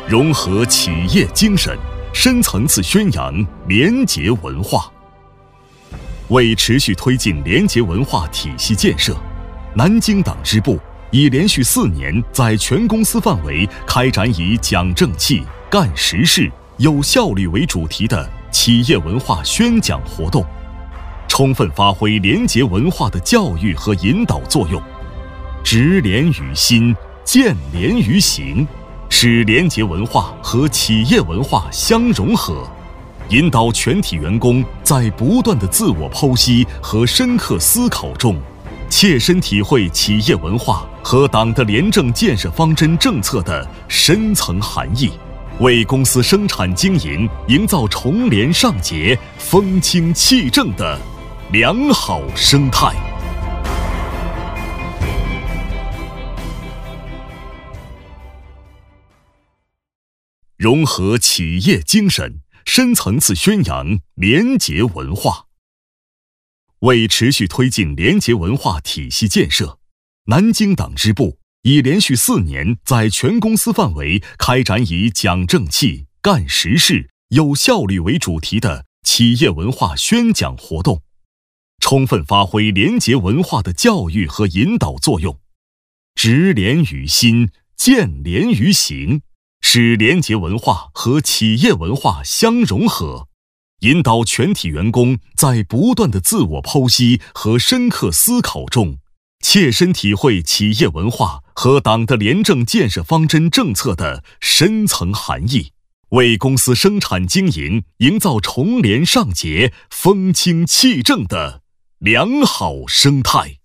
融合企业精神，深层次宣扬廉洁文化。为持续推进廉洁文化体系建设，南京党支部已连续4年在全公司范围开展以讲正气、干实事、有效率为主题的企业文化宣讲活动，充分发挥廉洁文化的教育和引导作用，执廉于心，见廉于行，使廉洁文化和企业文化相融合，引导全体员工在不断的自我剖析和深刻思考中，切身体会企业文化和党的廉政建设方针政策的深层含义，为公司生产经营营造从廉上节、风清气正的良好生态。融合企业精神，深层次宣扬廉洁文化。为持续推进廉洁文化体系建设，南京党支部已连续4年在全公司范围开展以讲正气、干实事、有效率为主题的企业文化宣讲活动，充分发挥廉洁文化的教育和引导作用，执廉于心，见廉于行，使廉洁文化和企业文化相融合，引导全体员工在不断的自我剖析和深刻思考中，切身体会企业文化和党的廉政建设方针政策的深层含义，为公司生产经营营造从廉上节、风清气正的良好生态。